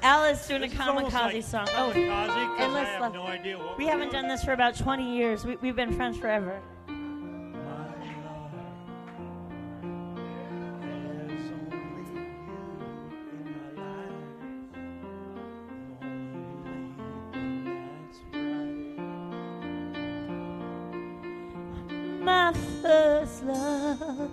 Alice doing This a is almost kamikaze like song. Kamikaze, 'cause and I let's have no idea what we we're haven't doing. done this for about 20 years. We've been friends forever. My first love,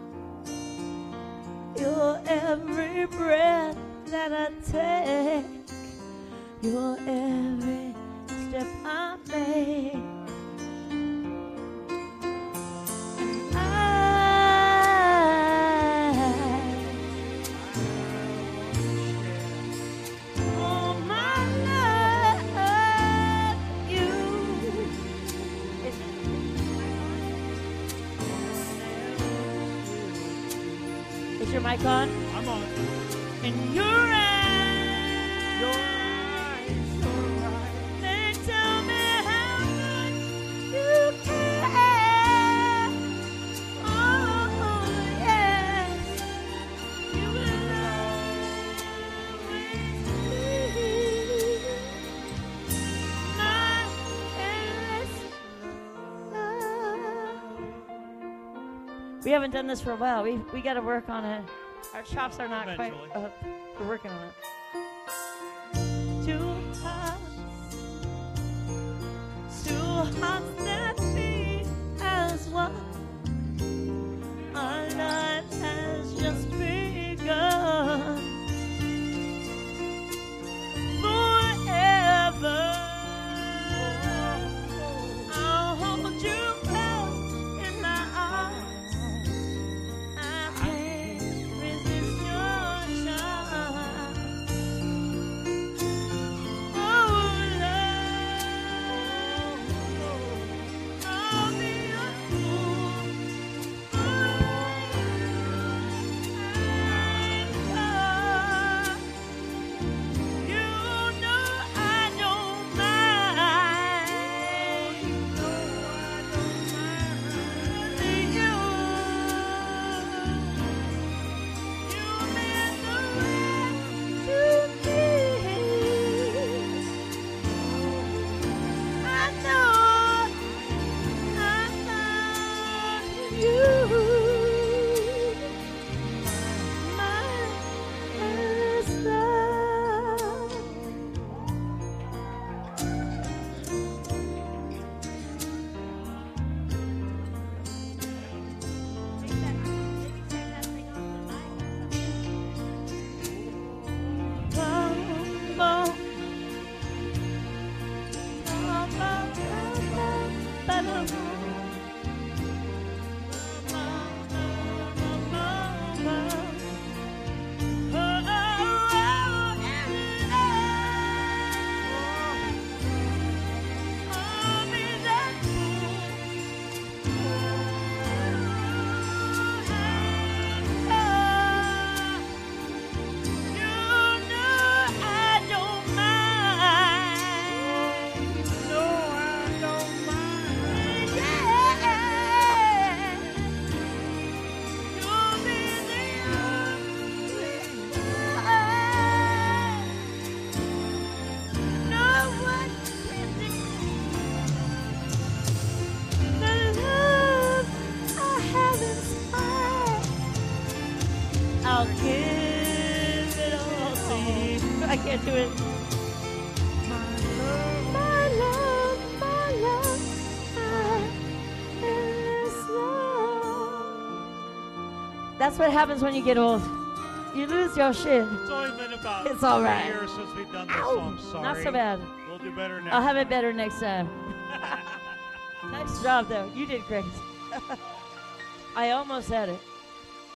your every breath that I take, your every step I make. And oh my love, you. Is your mic on? I'm on. In your eyes, they tell me how much you care. Oh, yes, you will always be my endless love. We haven't done this for a while. We got to work on it. Our chops are not Eventually. quite up. We're working on it. Two hearts that beat as one. Our life has just begun. Forever, I'll hold you close in my arms. I can't resist your charm. Oh, love, I'll be your fool. You know I don't mind. You mean the world to me. I know I love you. My endless love. I'll give it all to you. I can't do it. My love, my endless love. That's what happens when you get old. You lose your shit. It's only been about It's all 3 right. years since we've done this song. Sorry. Not so bad. We'll do better next I'll have it time. better next time. Nice job, though. You did great. I almost had it.